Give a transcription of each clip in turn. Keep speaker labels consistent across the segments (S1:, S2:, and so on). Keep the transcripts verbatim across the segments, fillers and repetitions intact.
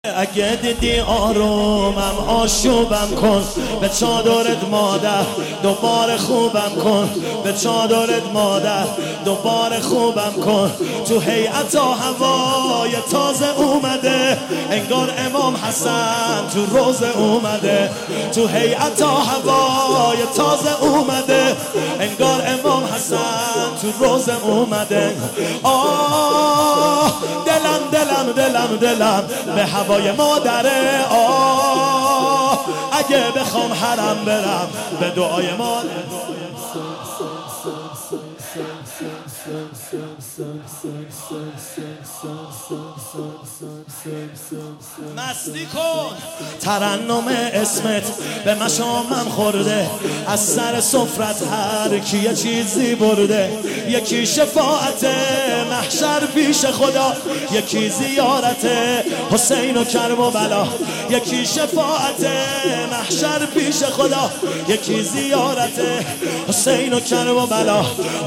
S1: اگه دیدی آرومم آشوبم کن، به چادرت مادر دوباره خوبم کن، به چادرت مادر دوباره خوبم کن. تو هیئت هوای تازه اومده، انگار امام حسن تو روزه اومده. تو هیئت هوای تازه اومده، انگار امام حسن تو روزه اومده. آه دلم دلم دلم دلم به هوای مادره. آه اگه بخوام حرم برم به دعای مادر. مستی کن ترنم اسمت به مشامم خورده، از سر سفرت هر کی یه چیزی برده. یکی شفاعت محشر پیش خدا، یکی زیارت حسین و کرب و بلا. یکی شفاعت محشر پیش خدا، یکی زیارت حسین و کرب و بلا.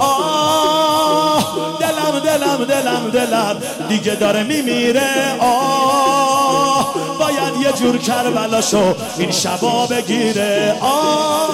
S1: آه دلم دلم دلم دلم دیگه داره میمیره. آه باید یه جور کربلاشو این شبا بگیره. آه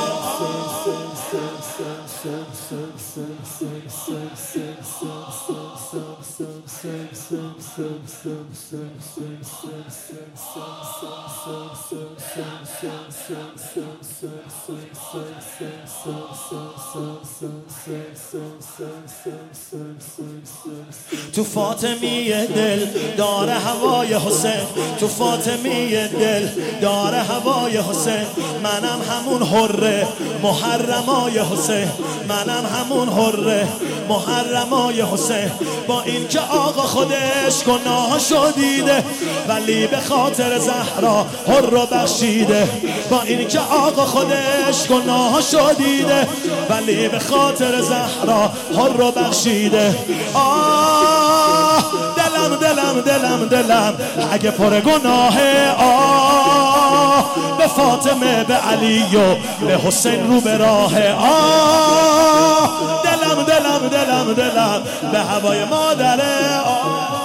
S1: تو فاطمیه دل داره هوای حسین، تو فاطمیه دل داره هوای حسین. منم همون حره محرمای حسین، منم همون حره محرمای حسین. با این که آقا خودش گناهاشو دیده، ولی به خاطر زهرا حر رو بخشیده. با این که آقا خودش گناهاشو دیده، ولی به خاطر زهرا حر رو بخشیده. آه دلم دلم دلم دلم اگه پر گناهه. آه به فاطمه به علی و به حسین رو به راه. آه دلم دلم دلم دلم به هوای مادره. آه